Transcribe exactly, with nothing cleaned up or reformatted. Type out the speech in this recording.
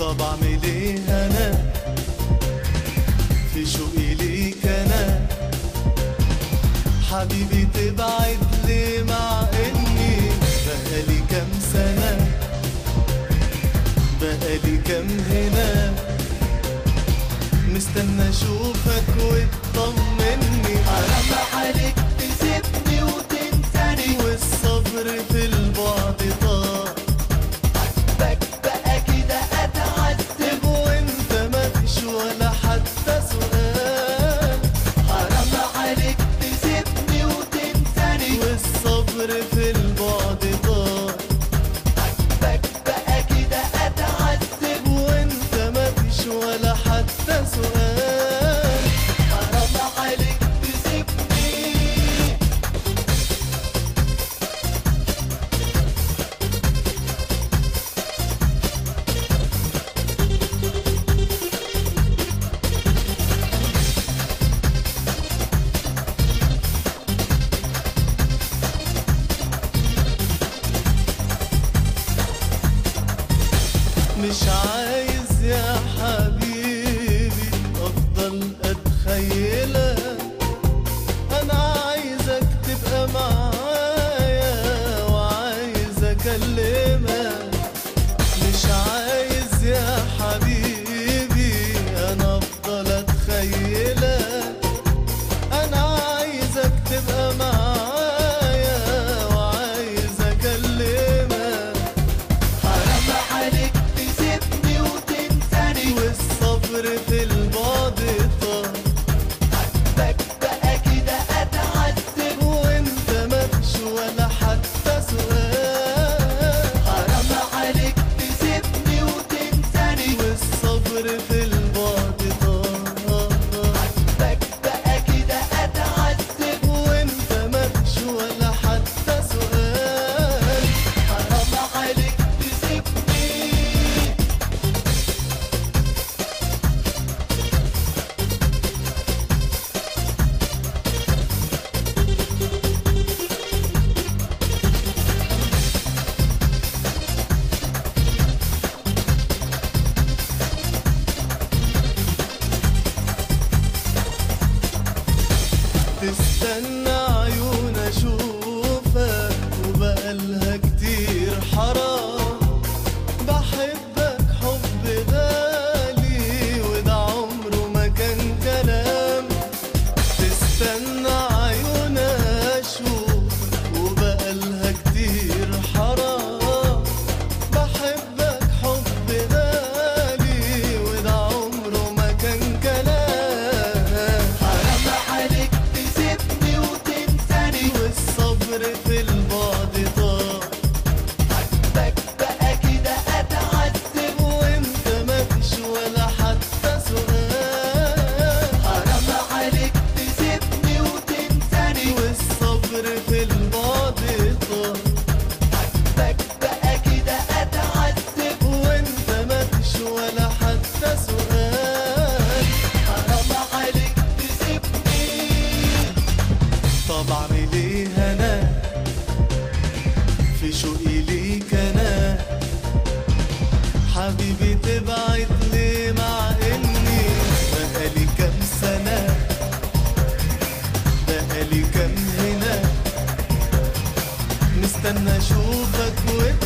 طب اعمل ايه انا في شوقي ليك انا؟ حبيبي تبعد ليه مع اني بقالي كام سنة، بقالي كام هنا مستنى اشوفك وتطمني. حرام عليك تسيبني وتنساني والصبر في البعد طار، حسبك بقى كده اتعذب وانت مفيش ولا حتى سؤال. حرام عليك تسيبني وتنساني والصبر في البعد طار، حسبك بقى كده اتعذب وانت مفيش ولا حتى سؤال. حرام عليك تسيبني. مش عايز يا حبيبي افضل اتخيلك، انا عايزك تبقى معايا وعايز اكلمك. مش عايز يا حبيبي انا افضل اتخيلك، انا عايزك تبقى معايا وعايز اكلمك. حرام عليك تسيبني وتنساني والصبر في البعد طار، حسبك بقى كده اتعذب وانت مفيش ولا حتى سؤال. حرام عليك تسيبني وتنساني والصبر في البعد طار، حسبك بقى كده اتعذب وانت مفيش ولا حتى سؤال. حرام عليك تسيبني. تستنى عيون اشوفك وبقالها كتير حرام، بحبك حب غالي وده عمره ما كان كلام. تستنى عيون اشوفك وبقالها كتير حرام، بحبك حب غالي وده عمره ما كان كلام. حرام عليك تسيبني وتنساني والصبر في البعد طار، حسبك بقى كده اتعذب وانت مفيش ولا حتى سؤال. حرام عليك تسيبني وتنساني والصبر في البعد طار، حسبك بقى كده اتعذب وانت مفيش ولا حتى سؤال. حرام عليك تسيبني. طب اعمل ايه انا في شوقي ليك انا؟ حبيبي تبعد ليه مع اني بقالي كام سنة، بقالي كام هنا مستنى اشوفك وت